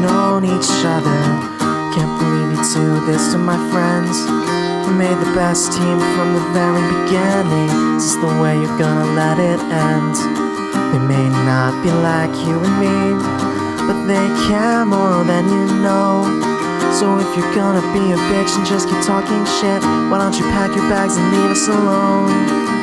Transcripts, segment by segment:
known each other. Can't believe you do this to my friends. We made the best team from the very beginning. Is this the way you're gonna let it end? They may not be like you and me, but they care more than you know. So if you're gonna be a bitch and just keep talking shit, why don't you pack your bags and leave us alone?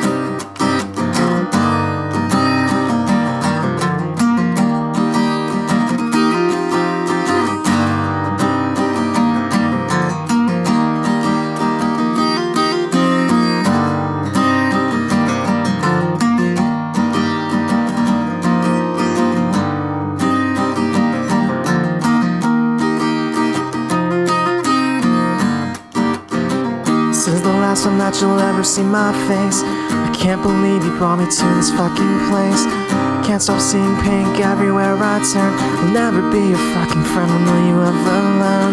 This is the last time that you'll ever see my face. I can't believe you brought me to this fucking place. Can't stop seeing pink everywhere I turn. I'll never be your fucking friend, when will you ever learn?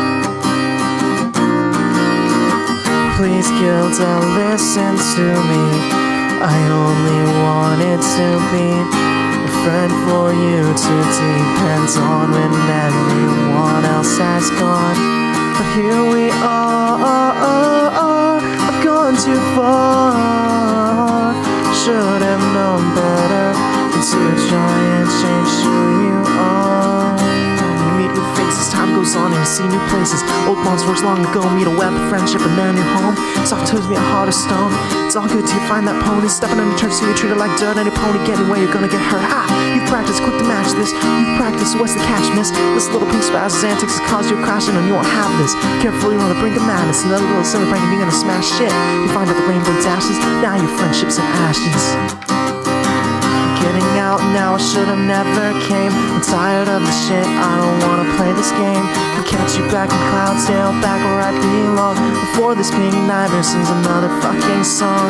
Please, Gilda, listen to me. I only wanted to be a friend for you to depend on when everyone else has gone. But here we are, I've gone too far. Should have known better than to try and change who you are. You meet new faces, time goes on and you see new places. Old bonds forged long ago meet a web of friendship and they're in your home. Soft toes meet a heart of stone. It's all good till you find that pony stepping on your turf, so you treat it like dirt. Any pony getting away, you're gonna get hurt. You've practiced, quick to match this. You've practiced, what's the catch, miss? This little pink spaz's antics has caused you a crash, and you won't have this. Careful, you're on the brink of madness. Another little silly prank and you're gonna smash shit. You find out the rainbow dashes, now your friendship's in ashes. Getting out now, I should've never came. I'm tired of the shit, I don't wanna play this game. I'll catch you back in Cloudsdale, back where I belong, before this pink nightmare sings another fucking song.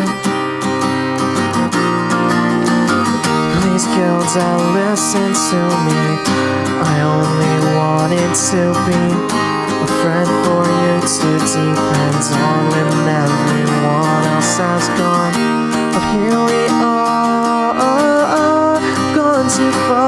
Please, Gilda, listen to me. I only wanted to be a friend for you to depend on when everyone else has gone. But here we are, gone too far.